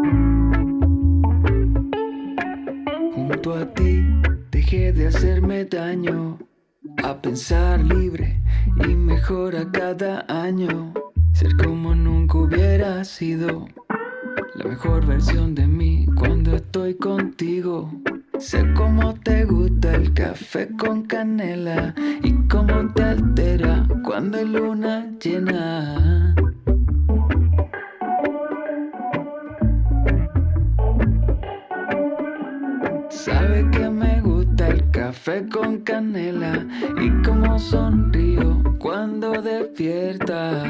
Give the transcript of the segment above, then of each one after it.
Junto a ti dejé de hacerme daño, a pensar libre y mejor a cada año. Ser como nunca hubiera sido, la mejor versión de mí cuando estoy contigo. Sé cómo te gusta el café con canela y cómo te altera cuando hay luna llena. Sabe que me gusta el café con canela y cómo sonrío cuando despierta.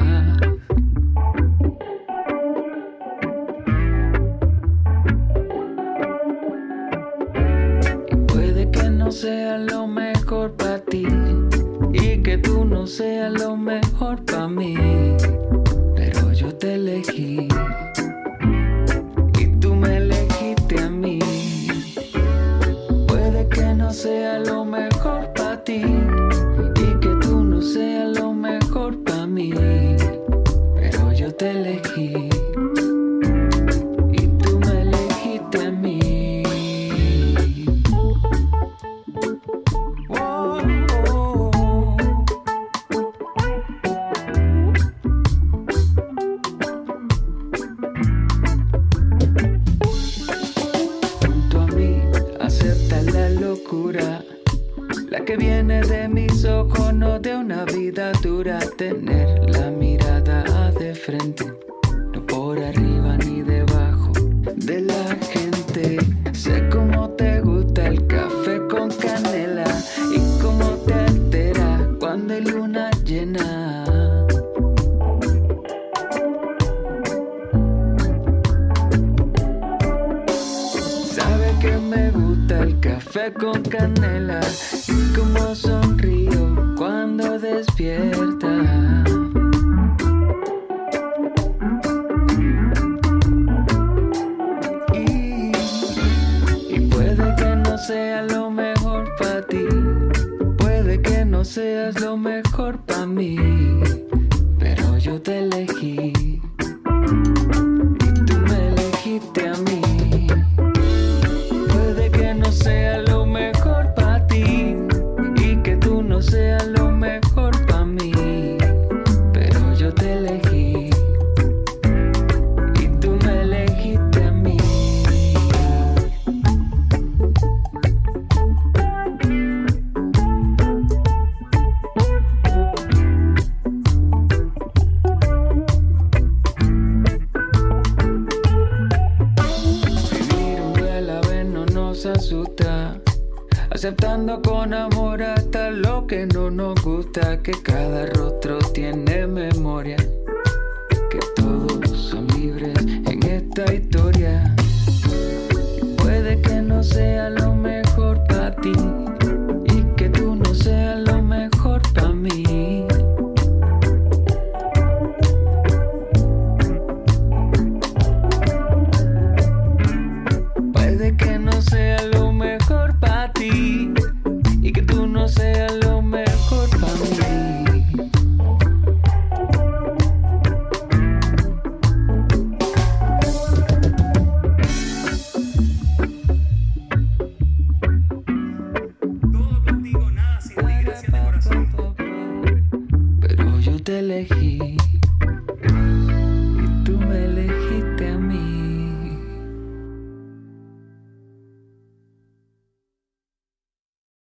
Y puede que no sea lo mejor para ti y que tú no seas lo mejor para mí, pero yo te elegí y tú me elegiste a mí. No sea lo mejor para ti y que tú no seas lo mejor para mí, pero yo te elegí y tú me elegiste a mí. Oh, oh, oh. Junto a mí acepta la locura, la que viene de mis ojos, no de una vida dura. Tener la mirada de frente, no por arriba ni debajo de la gente. Sé cómo te gusta el café con canela y cómo te altera cuando hay luna llena. Sabe que me gusta el café con canela y cómo sonrío cuando despierta. Y puede que no sea lo mejor para ti, puede que no seas lo mejor para mí, pero yo te elegí y tú me elegiste a mí. No sea lo mejor para ti y que tú no seas lo mejor para mí, pero yo te elegí y tú me elegiste a mí. Vivir un día a la vez no nos asusta, aceptando con amor hasta lo que no nos gusta, que cada rostro tiene memoria, que todos son libres en esta historia. Puede que no sea lo mejor para ti y que tú no seas lo mejor para mí. Puede que no sea lo mejor para ti y que tú no seas lo mejor para mí. Todo contigo, nada sin ti, gracias de corazón. Pero yo te elegí y tú me elegiste.